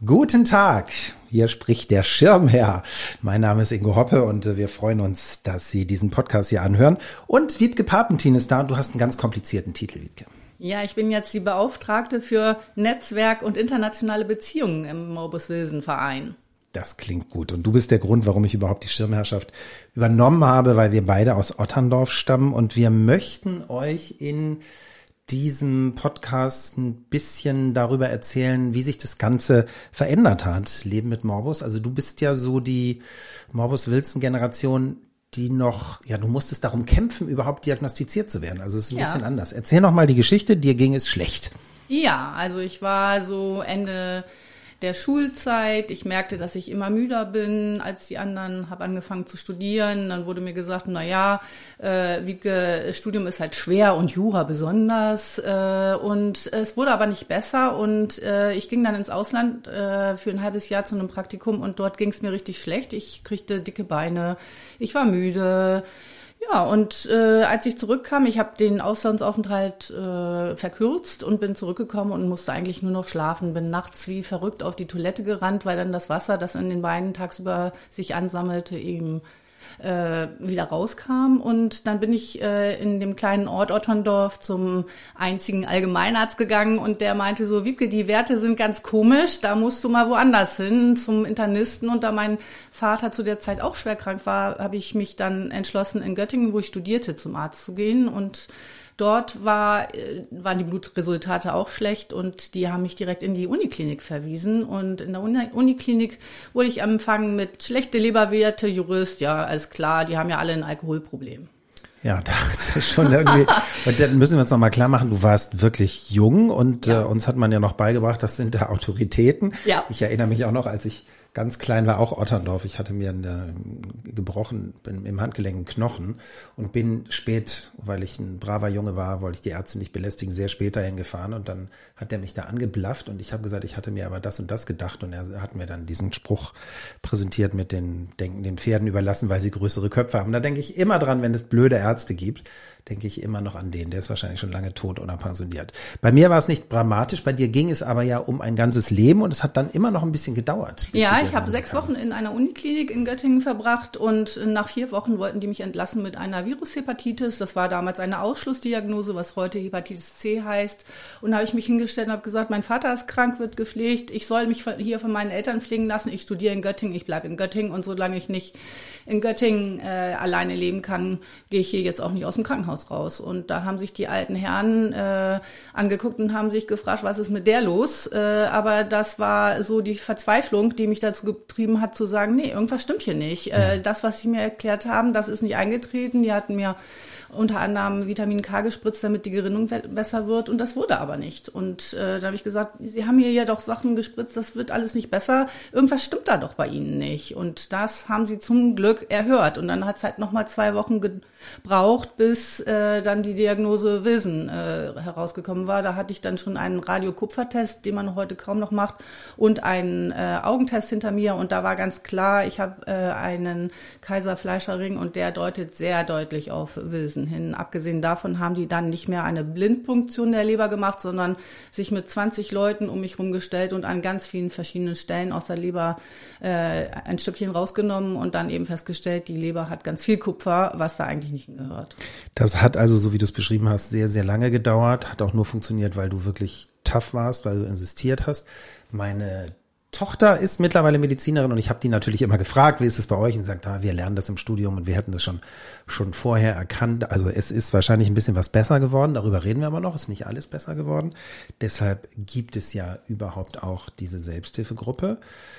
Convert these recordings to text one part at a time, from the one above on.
Guten Tag, hier spricht der Schirmherr. Mein Name ist Ingo Hoppe und wir freuen uns, dass Sie diesen Podcast hier anhören. Und Wiebke Papentin ist da und du hast einen ganz komplizierten Titel, Wiebke. Ja, ich bin jetzt die Beauftragte für Netzwerk und internationale Beziehungen im Morbus-Wilson-Verein. Das klingt gut. Und du bist der Grund, warum ich überhaupt die Schirmherrschaft übernommen habe, weil wir beide aus Otterndorf stammen und wir möchten euch in diesem Podcast ein bisschen darüber erzählen, wie sich das Ganze verändert hat, Leben mit Morbus. Also du bist ja so die Morbus-Wilson-Generation, die noch, ja, du musstest darum kämpfen, überhaupt diagnostiziert zu werden. Also es ist ein bisschen anders. Erzähl noch mal die Geschichte, dir ging es schlecht. Ja, also ich war so Ende der Schulzeit. Ich merkte, dass ich immer müder bin als die anderen, habe angefangen zu studieren. Dann wurde mir gesagt, Wiebke, Studium ist halt schwer und Jura besonders. Und es wurde aber nicht besser. Und ich ging dann ins Ausland für ein halbes Jahr zu einem Praktikum und dort ging es mir richtig schlecht. Ich kriegte dicke Beine, ich war müde. Ja, und als ich zurückkam, ich habe den Auslandsaufenthalt verkürzt und bin zurückgekommen und musste eigentlich nur noch schlafen. Bin nachts wie verrückt auf die Toilette gerannt, weil dann das Wasser, das in den Beinen tagsüber sich ansammelte, eben wieder rauskam. Und dann bin ich in dem kleinen Ort Otterndorf zum einzigen Allgemeinarzt gegangen und der meinte so, Wiebke, die Werte sind ganz komisch, da musst du mal woanders hin, zum Internisten. Und da mein Vater zu der Zeit auch schwer krank war, habe ich mich dann entschlossen, in Göttingen, wo ich studierte, zum Arzt zu gehen. Und dort waren die Blutresultate auch schlecht und die haben mich direkt in die Uniklinik verwiesen. Und in der Uniklinik wurde ich empfangen mit schlechte Leberwerte, Jurist, ja, alles klar, die haben ja alle ein Alkoholproblem. Ja, das ist schon irgendwie, und dann müssen wir uns nochmal klar machen, du warst wirklich jung und uns hat man ja noch beigebracht, das sind da Autoritäten. Ja. Ich erinnere mich auch noch, als ich ganz klein war, auch Otterndorf. Ich hatte mir gebrochen im Handgelenk einen Knochen und bin spät, weil ich ein braver Junge war, wollte ich die Ärzte nicht belästigen, sehr spät dahin gefahren und dann hat er mich da angeblafft und ich habe gesagt, ich hatte mir aber das und das gedacht und er hat mir dann diesen Spruch präsentiert mit den Pferden überlassen, weil sie größere Köpfe haben. Da denke ich immer dran, wenn es blöde Ärzte gibt, denke ich immer noch an den. Der ist wahrscheinlich schon lange tot oder pensioniert. Bei mir war es nicht dramatisch, bei dir ging es aber ja um ein ganzes Leben und es hat dann immer noch ein bisschen gedauert. Ja, ich habe 6 Wochen in einer Uniklinik in Göttingen verbracht und nach 4 Wochen wollten die mich entlassen mit einer Virushepatitis. Das war damals eine Ausschlussdiagnose, was heute Hepatitis C heißt. Und da habe ich mich hingestellt und habe gesagt, mein Vater ist krank, wird gepflegt. Ich soll mich hier von meinen Eltern pflegen lassen. Ich studiere in Göttingen, ich bleibe in Göttingen. Und solange ich nicht in Göttingen alleine leben kann, gehe ich hier jetzt auch nicht aus dem Krankenhaus raus. Und da haben sich die alten Herren angeguckt und haben sich gefragt, was ist mit der los? Aber das war so die Verzweiflung, die mich dazu getrieben hat, zu sagen, nee, irgendwas stimmt hier nicht. Das, was sie mir erklärt haben, das ist nicht eingetreten. Die hatten mir unter anderem Vitamin K gespritzt, damit die Gerinnung besser wird. Und das wurde aber nicht. Und da habe ich gesagt, Sie haben mir ja doch Sachen gespritzt, das wird alles nicht besser. Irgendwas stimmt da doch bei Ihnen nicht. Und das haben sie zum Glück erhört. Und dann hat es halt nochmal 2 Wochen gebraucht, bis dann die Diagnose Wilson herausgekommen war. Da hatte ich dann schon einen Radiokupfertest, den man heute kaum noch macht, und einen Augentest hinter mir. Und da war ganz klar, ich habe einen Kaiser-Fleischer-Ring und der deutet sehr deutlich auf Wilson hin. Abgesehen davon haben die dann nicht mehr eine Blindpunktion der Leber gemacht, sondern sich mit 20 Leuten um mich rumgestellt und an ganz vielen verschiedenen Stellen aus der Leber ein Stückchen rausgenommen und dann eben festgestellt, die Leber hat ganz viel Kupfer, was da eigentlich nicht hingehört. Das hat also, so wie du es beschrieben hast, sehr, sehr lange gedauert. Hat auch nur funktioniert, weil du wirklich tough warst, weil du insistiert hast. Meine Tochter ist mittlerweile Medizinerin und ich habe die natürlich immer gefragt, wie ist es bei euch? Und sie sagt, wir lernen das im Studium und wir hätten das schon vorher erkannt. Also es ist wahrscheinlich ein bisschen was besser geworden, darüber reden wir aber noch, ist nicht alles besser geworden. Deshalb gibt es ja überhaupt auch diese Selbsthilfegruppe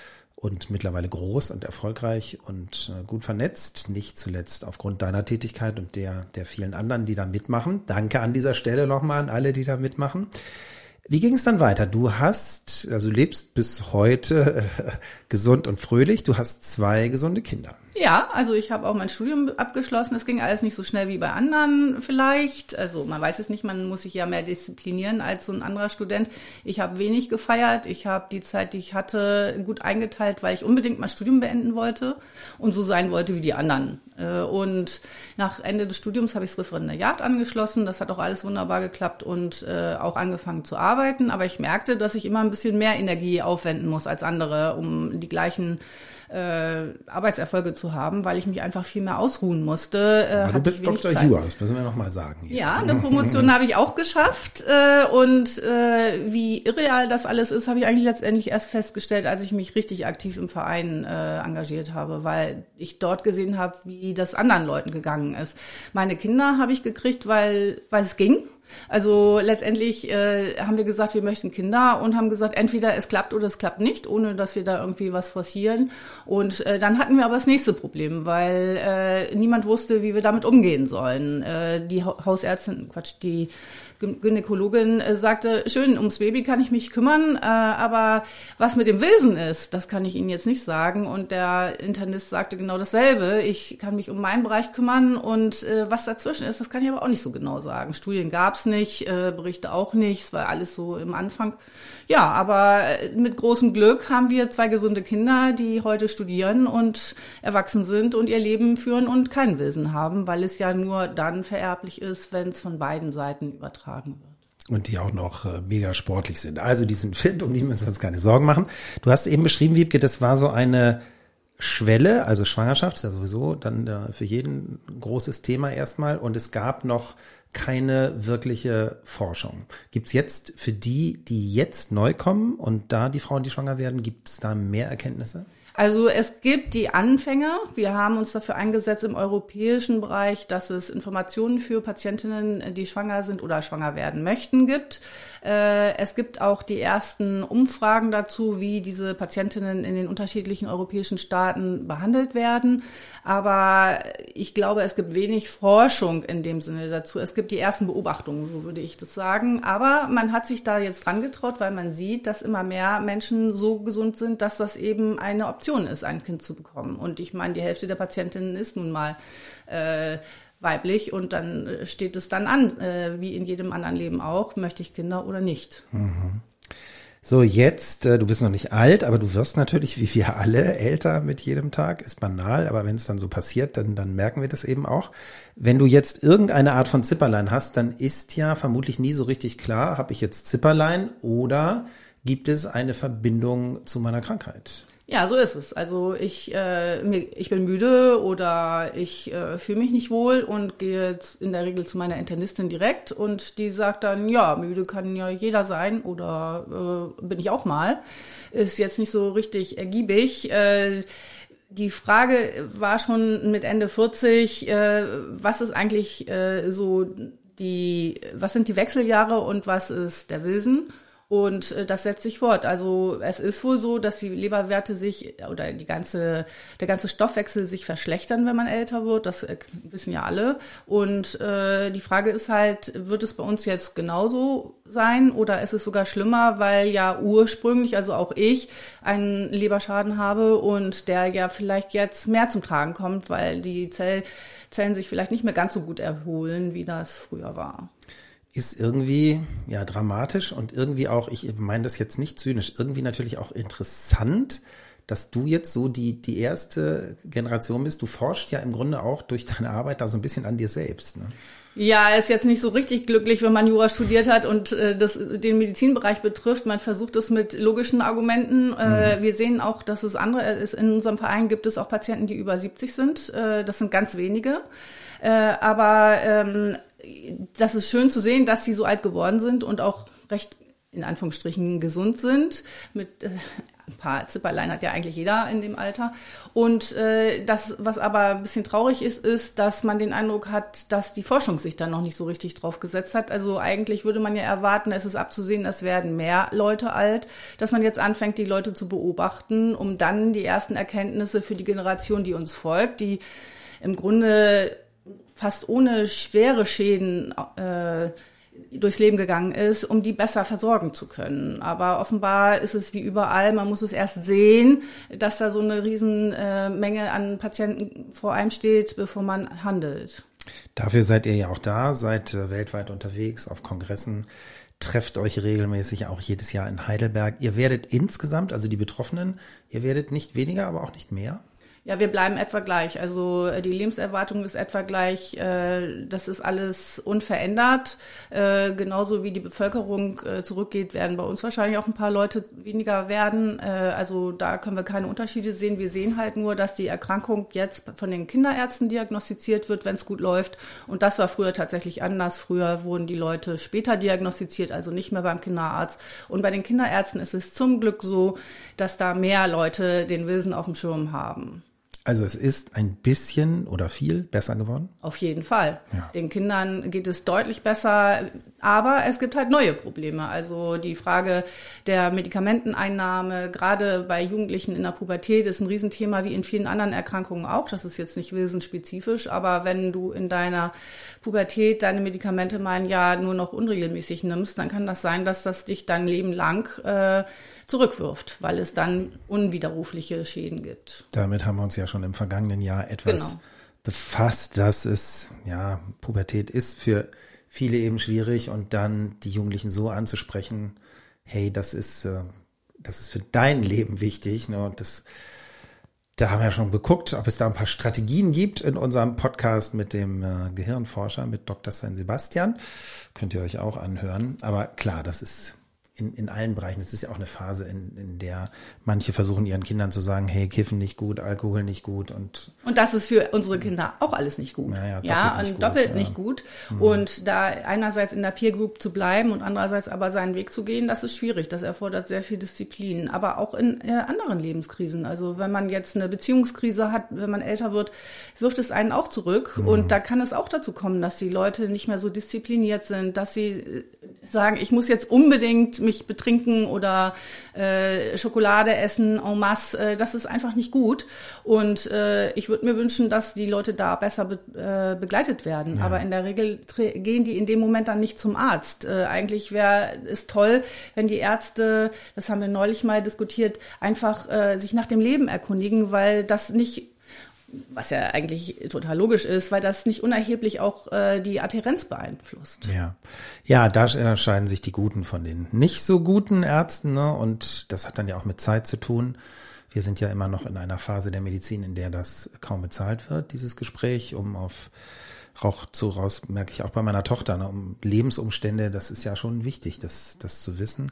und mittlerweile groß und erfolgreich und gut vernetzt, nicht zuletzt aufgrund deiner Tätigkeit und der vielen anderen, die da mitmachen. Danke an dieser Stelle nochmal an alle, die da mitmachen. Wie ging es dann weiter? Du lebst bis heute gesund und fröhlich. Du hast 2 gesunde Kinder. Ja, also ich habe auch mein Studium abgeschlossen. Es ging alles nicht so schnell wie bei anderen vielleicht. Also man weiß es nicht, man muss sich ja mehr disziplinieren als so ein anderer Student. Ich habe wenig gefeiert. Ich habe die Zeit, die ich hatte, gut eingeteilt, weil ich unbedingt mein Studium beenden wollte und so sein wollte wie die anderen. Und nach Ende des Studiums habe ich das Referendariat angeschlossen. Das hat auch alles wunderbar geklappt und auch angefangen zu arbeiten. Aber ich merkte, dass ich immer ein bisschen mehr Energie aufwenden muss als andere, um die gleichen Arbeitserfolge zu haben, weil ich mich einfach viel mehr ausruhen musste. Du bist Dr. Jura, das müssen wir noch mal sagen. Hier. Ja, eine Promotion habe ich auch geschafft und wie irreal das alles ist, habe ich eigentlich letztendlich erst festgestellt, als ich mich richtig aktiv im Verein engagiert habe, weil ich dort gesehen habe, wie das anderen Leuten gegangen ist. Meine Kinder habe ich gekriegt, weil es ging. Also letztendlich haben wir gesagt, wir möchten Kinder und haben gesagt, entweder es klappt oder es klappt nicht, ohne dass wir da irgendwie was forcieren. Und dann hatten wir aber das nächste Problem, weil niemand wusste, wie wir damit umgehen sollen. Die Hausärztin, die Gynäkologin sagte, schön, ums Baby kann ich mich kümmern, aber was mit dem Wesen ist, das kann ich Ihnen jetzt nicht sagen. Und der Internist sagte genau dasselbe. Ich kann mich um meinen Bereich kümmern und was dazwischen ist, das kann ich aber auch nicht so genau sagen. Studien gab's nicht, Berichte auch nicht, es war alles so im Anfang. Ja, aber mit großem Glück haben wir 2 gesunde Kinder, die heute studieren und erwachsen sind und ihr Leben führen und kein Wesen haben, weil es ja nur dann vererblich ist, wenn es von beiden Seiten übertragen wird. Und die auch noch mega sportlich sind. Also die sind fit, um die müssen wir uns keine Sorgen machen. Du hast eben beschrieben, Wiebke, das war so eine Schwelle, also Schwangerschaft ist ja sowieso dann für jeden ein großes Thema erstmal und es gab noch keine wirkliche Forschung. Gibt's jetzt für die jetzt neu kommen und da die Frauen, die schwanger werden, gibt's da mehr Erkenntnisse? Also es gibt die Anfänge. Wir haben uns dafür eingesetzt im europäischen Bereich, dass es Informationen für Patientinnen, die schwanger sind oder schwanger werden möchten, gibt. Es gibt auch die ersten Umfragen dazu, wie diese Patientinnen in den unterschiedlichen europäischen Staaten behandelt werden. Aber ich glaube, es gibt wenig Forschung in dem Sinne dazu. Es gibt die ersten Beobachtungen, so würde ich das sagen. Aber man hat sich da jetzt dran getraut, weil man sieht, dass immer mehr Menschen so gesund sind, dass das eben eine Option ist, ein Kind zu bekommen. Und ich meine, die Hälfte der Patientinnen ist nun mal weiblich und dann steht es dann an, wie in jedem anderen Leben auch, möchte ich Kinder oder nicht. Mhm. So, jetzt, du bist noch nicht alt, aber du wirst natürlich, wie wir alle, älter mit jedem Tag, ist banal, aber wenn es dann so passiert, dann merken wir das eben auch. Wenn du jetzt irgendeine Art von Zipperlein hast, dann ist ja vermutlich nie so richtig klar, habe ich jetzt Zipperlein oder gibt es eine Verbindung zu meiner Krankheit? Ja, so ist es. Also ich bin müde oder ich fühle mich nicht wohl und gehe in der Regel zu meiner Internistin direkt und die sagt dann, ja, müde kann ja jeder sein oder bin ich auch mal. Ist jetzt nicht so richtig ergiebig. Die Frage war schon mit Ende 40, was ist eigentlich was sind die Wechseljahre und was ist der Wilsen? Und das setzt sich fort. Also es ist wohl so, dass die Leberwerte der ganze Stoffwechsel sich verschlechtern, wenn man älter wird. Das wissen ja alle. Und die Frage ist halt, wird es bei uns jetzt genauso sein oder ist es sogar schlimmer, weil ja ursprünglich, also auch ich, einen Leberschaden habe und der ja vielleicht jetzt mehr zum Tragen kommt, weil die Zellen sich vielleicht nicht mehr ganz so gut erholen, wie das früher war. Ist irgendwie ja dramatisch und irgendwie auch, ich meine das jetzt nicht zynisch, irgendwie natürlich auch interessant, dass du jetzt so die erste Generation bist. Du forschst ja im Grunde auch durch deine Arbeit da so ein bisschen an dir selbst, ne? Ja, ist jetzt nicht so richtig glücklich, wenn man Jura studiert hat und den Medizinbereich betrifft. Man versucht es mit logischen Argumenten. Wir sehen auch, dass es andere ist. In unserem Verein gibt es auch Patienten, die über 70 sind. Das sind ganz wenige. Aber das ist schön zu sehen, dass sie so alt geworden sind und auch recht, in Anführungsstrichen, gesund sind. Mit ein paar Zipperlein hat ja eigentlich jeder in dem Alter. Und das, was aber ein bisschen traurig ist, dass man den Eindruck hat, dass die Forschung sich da noch nicht so richtig drauf gesetzt hat. Also eigentlich würde man ja erwarten, es ist abzusehen, es werden mehr Leute alt, dass man jetzt anfängt, die Leute zu beobachten, um dann die ersten Erkenntnisse für die Generation, die uns folgt, die im Grunde fast ohne schwere Schäden durchs Leben gegangen ist, um die besser versorgen zu können. Aber offenbar ist es wie überall, man muss es erst sehen, dass da so eine Riesenmenge an Patienten vor einem steht, bevor man handelt. Dafür seid ihr ja auch da, seid weltweit unterwegs auf Kongressen, trefft euch regelmäßig auch jedes Jahr in Heidelberg. Ihr werdet insgesamt, also die Betroffenen, ihr werdet nicht weniger, aber auch nicht mehr? Ja, wir bleiben etwa gleich. Also die Lebenserwartung ist etwa gleich. Das ist alles unverändert. Genauso wie die Bevölkerung zurückgeht, werden bei uns wahrscheinlich auch ein paar Leute weniger werden. Also da können wir keine Unterschiede sehen. Wir sehen halt nur, dass die Erkrankung jetzt von den Kinderärzten diagnostiziert wird, wenn es gut läuft. Und das war früher tatsächlich anders. Früher wurden die Leute später diagnostiziert, also nicht mehr beim Kinderarzt. Und bei den Kinderärzten ist es zum Glück so, dass da mehr Leute den Wilson auf dem Schirm haben. Also es ist ein bisschen oder viel besser geworden? Auf jeden Fall. Ja. Den Kindern geht es deutlich besser, aber es gibt halt neue Probleme. Also die Frage der Medikamenteneinnahme, gerade bei Jugendlichen in der Pubertät, ist ein Riesenthema, wie in vielen anderen Erkrankungen auch. Das ist jetzt nicht wilsenspezifisch, aber wenn du in deiner Pubertät deine Medikamente mal ein Jahr nur noch unregelmäßig nimmst, dann kann das sein, dass das dich dein Leben lang zurückwirft, weil es dann unwiderrufliche Schäden gibt. Damit haben wir uns ja schon im vergangenen Jahr etwas befasst, dass es, Pubertät ist für viele eben schwierig und dann die Jugendlichen so anzusprechen, hey, das ist für dein Leben wichtig, ne? Und da haben wir ja schon geguckt, ob es da ein paar Strategien gibt in unserem Podcast mit dem Gehirnforscher, mit Dr. Sven Sebastian. Könnt ihr euch auch anhören. Aber klar, das ist in allen Bereichen. Das ist ja auch eine Phase, in der manche versuchen, ihren Kindern zu sagen, hey, Kiffen nicht gut, Alkohol nicht gut. Und das ist für unsere Kinder auch alles nicht gut. Doppelt nicht gut. Und da einerseits in der Peer Group zu bleiben und andererseits aber seinen Weg zu gehen, das ist schwierig. Das erfordert sehr viel Disziplin. Aber auch in anderen Lebenskrisen. Also wenn man jetzt eine Beziehungskrise hat, wenn man älter wird, wirft es einen auch zurück. Und da kann es auch dazu kommen, dass die Leute nicht mehr so diszipliniert sind, dass sie sagen, ich muss jetzt unbedingt mich betrinken oder Schokolade essen en masse, das ist einfach nicht gut. Und ich würde mir wünschen, dass die Leute da besser begleitet werden. Ja. Aber in der Regel gehen die in dem Moment dann nicht zum Arzt. Eigentlich wäre es toll, wenn die Ärzte, das haben wir neulich mal diskutiert, einfach sich nach dem Leben erkundigen, weil das nicht, was ja eigentlich total logisch ist, weil das nicht unerheblich auch die Adhärenz beeinflusst. Ja, da unterscheiden sich die guten von den nicht so guten Ärzten, ne? Und das hat dann ja auch mit Zeit zu tun. Wir sind ja immer noch in einer Phase der Medizin, in der das kaum bezahlt wird, dieses Gespräch, merke ich auch bei meiner Tochter, ne? Um Lebensumstände, das ist ja schon wichtig, das zu wissen.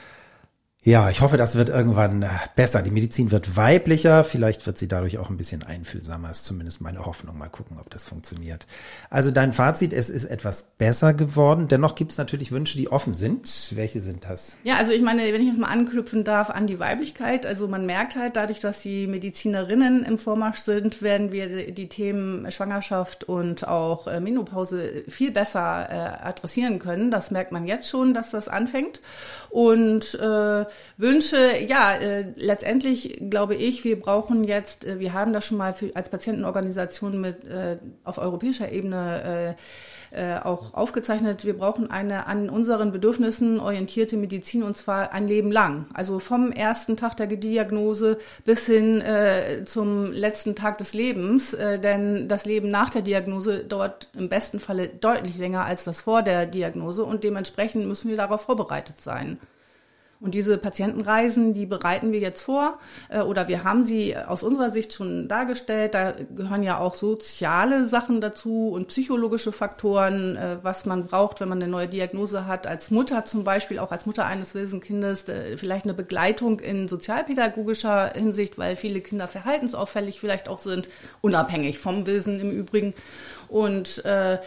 Ja, ich hoffe, das wird irgendwann besser. Die Medizin wird weiblicher, vielleicht wird sie dadurch auch ein bisschen einfühlsamer, ist zumindest meine Hoffnung. Mal gucken, ob das funktioniert. Also dein Fazit, es ist etwas besser geworden. Dennoch gibt es natürlich Wünsche, die offen sind. Welche sind das? Ja, also ich meine, wenn ich jetzt mal anknüpfen darf an die Weiblichkeit, also man merkt halt dadurch, dass die Medizinerinnen im Vormarsch sind, werden wir die Themen Schwangerschaft und auch Menopause viel besser adressieren können. Das merkt man jetzt schon, dass das anfängt. Und Wünsche, letztendlich glaube ich, wir brauchen jetzt, wir haben das schon mal als Patientenorganisation auf europäischer Ebene auch aufgezeichnet, wir brauchen eine an unseren Bedürfnissen orientierte Medizin und zwar ein Leben lang. Also vom ersten Tag der Diagnose bis hin zum letzten Tag des Lebens, denn das Leben nach der Diagnose dauert im besten Falle deutlich länger als das vor der Diagnose und dementsprechend müssen wir darauf vorbereitet sein. Und diese Patientenreisen, die bereiten wir jetzt vor oder wir haben sie aus unserer Sicht schon dargestellt. Da gehören ja auch soziale Sachen dazu und psychologische Faktoren, was man braucht, wenn man eine neue Diagnose hat. Als Mutter zum Beispiel, auch als Mutter eines Wilson-Kindes, vielleicht eine Begleitung in sozialpädagogischer Hinsicht, weil viele Kinder verhaltensauffällig vielleicht auch sind, unabhängig vom Wilson im Übrigen. Und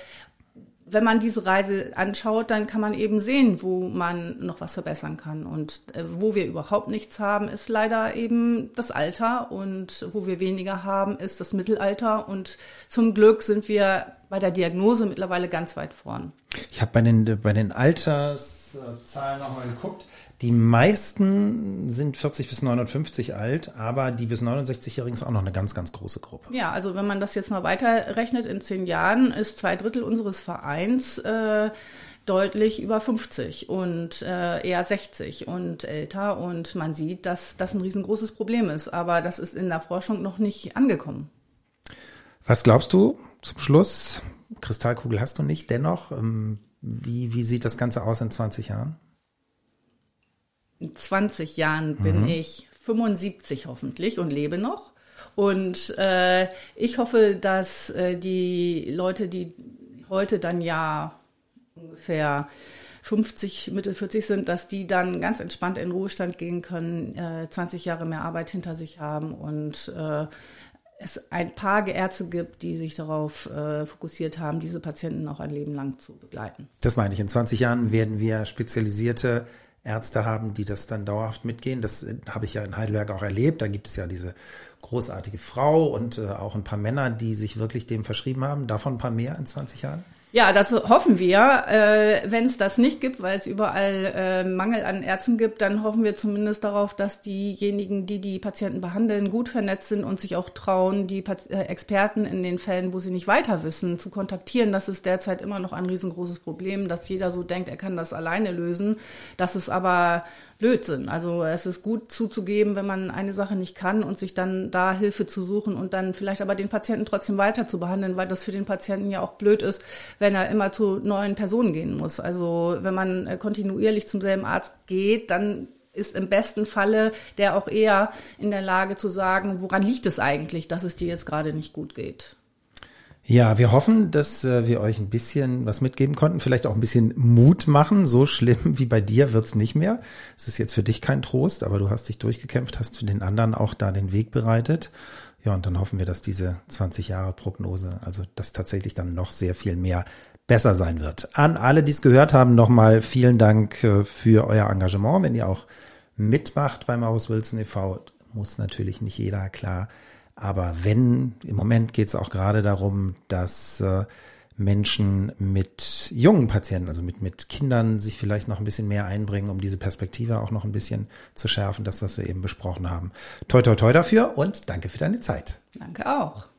wenn man diese Reise anschaut, dann kann man eben sehen, wo man noch was verbessern kann. Und wo wir überhaupt nichts haben, ist leider eben das Alter. Und wo wir weniger haben, ist das Mittelalter. Und zum Glück sind wir bei der Diagnose mittlerweile ganz weit vorn. Ich habe bei den Alterszahlen nochmal geguckt. Die meisten sind 40 bis 59 alt, aber die bis 69-Jährigen ist auch noch eine ganz, ganz große Gruppe. Ja, also wenn man das jetzt mal weiterrechnet, in 10 Jahren ist 2/3 unseres Vereins deutlich über 50 und eher 60 und älter. Und man sieht, dass das ein riesengroßes Problem ist. Aber das ist in der Forschung noch nicht angekommen. Was glaubst du zum Schluss? Kristallkugel hast du nicht. Dennoch, wie sieht das Ganze aus in 20 Jahren? In 20 Jahren bin ich 75 hoffentlich und lebe noch. Und ich hoffe, dass die Leute, die heute dann ja ungefähr 50, Mitte 40 sind, dass die dann ganz entspannt in den Ruhestand gehen können, 20 Jahre mehr Arbeit hinter sich haben und es ein paar Ärzte gibt, die sich darauf fokussiert haben, diese Patienten auch ein Leben lang zu begleiten. Das meine ich. In 20 Jahren werden wir spezialisierte Ärzte haben, die das dann dauerhaft mitgehen. Das habe ich ja in Heidelberg auch erlebt. Da gibt es ja diese großartige Frau und auch ein paar Männer, die sich wirklich dem verschrieben haben. Davon ein paar mehr in 20 Jahren? Ja, das hoffen wir. Wenn es das nicht gibt, weil es überall Mangel an Ärzten gibt, dann hoffen wir zumindest darauf, dass diejenigen, die die Patienten behandeln, gut vernetzt sind und sich auch trauen, die Experten in den Fällen, wo sie nicht weiter wissen, zu kontaktieren. Das ist derzeit immer noch ein riesengroßes Problem, dass jeder so denkt, er kann das alleine lösen. Das ist aber Blödsinn. Also es ist gut zuzugeben, wenn man eine Sache nicht kann und sich dann da Hilfe zu suchen und dann vielleicht aber den Patienten trotzdem weiter zu behandeln, weil das für den Patienten ja auch blöd ist, wenn er immer zu neuen Personen gehen muss. Also wenn man kontinuierlich zum selben Arzt geht, dann ist im besten Falle der auch eher in der Lage zu sagen, woran liegt es eigentlich, dass es dir jetzt gerade nicht gut geht. Ja, wir hoffen, dass wir euch ein bisschen was mitgeben konnten, vielleicht auch ein bisschen Mut machen. So schlimm wie bei dir wird's nicht mehr. Es ist jetzt für dich kein Trost, aber du hast dich durchgekämpft, hast für den anderen auch da den Weg bereitet. Ja, und dann hoffen wir, dass diese 20 Jahre Prognose, also dass tatsächlich dann noch sehr viel mehr besser sein wird. An alle, die es gehört haben, nochmal vielen Dank für euer Engagement. Wenn ihr auch mitmacht beim Maurus Wilson e.V., muss natürlich nicht jeder, klar. Aber im Moment geht es auch gerade darum, dass Menschen mit jungen Patienten, also mit Kindern, sich vielleicht noch ein bisschen mehr einbringen, um diese Perspektive auch noch ein bisschen zu schärfen, das, was wir eben besprochen haben. Toi, toi, toi dafür und danke für deine Zeit. Danke auch.